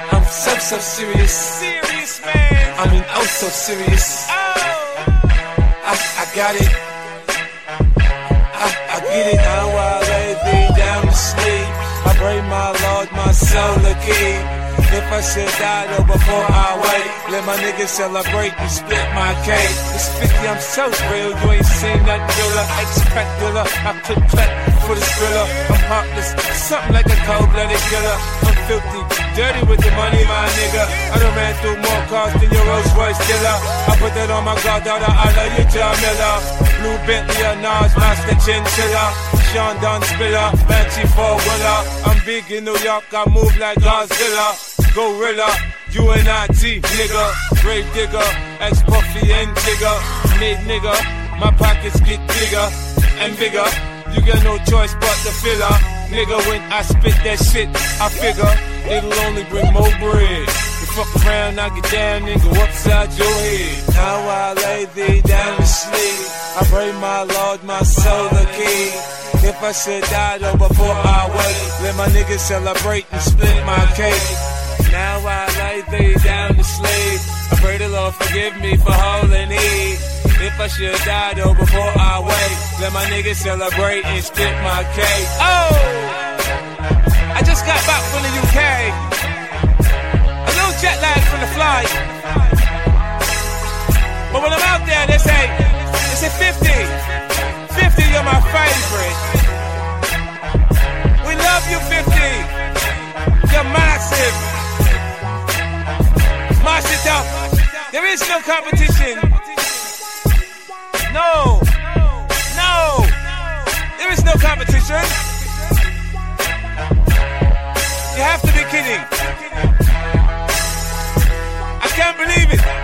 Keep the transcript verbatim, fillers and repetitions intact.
I'm so, so serious. Serious, man. I mean, oh, so serious. Oh. I, I got it. I, I get it. Now I lay thee down to sleep. I pray my Lord, my soul a key. If I should die though before I wait, let my niggas celebrate and split my cake. It's fifty, I'm so real, you ain't seen that thriller. Expect thriller, I could clap for the thriller. I'm heartless, something like a cold-blooded killer. I'm filthy, dirty with the money, my nigga. I done ran through more cars than your Rolls Royce killer. I put that on my goddaughter, I love you, John Miller. Blue Bentley, a Nas, Master Chinchilla. Sean Don Spiller, Banshee four-wheeler. I'm big in New York, I move like Godzilla. Gorilla, U N I T, nigga. Grave digger, ex-Puffy and Jigger. Mid nigga, my pockets get bigger and bigger. You got no choice but to fill up. Nigga, when I spit that shit, I figure it'll only bring more bread. You fuck around, I get down and go upside your head. Now I lay thee down to sleep. I pray my Lord, my soul a key. If I should die though before I wait, let my niggas celebrate and split my cake. Now I lay thee down to sleep. I pray the Lord forgive me for holding E. If I should die though before I wait, let my niggas celebrate and split my cake. Oh! I just got back from the U K. A little jet lag from the flight. But when I'm out there, they say, they say fifty. fifty, you're my favorite. We love you, fifty. You're massive. Mash it up. There is no competition. No. No. There is no competition. You have to be kidding. I can't believe it.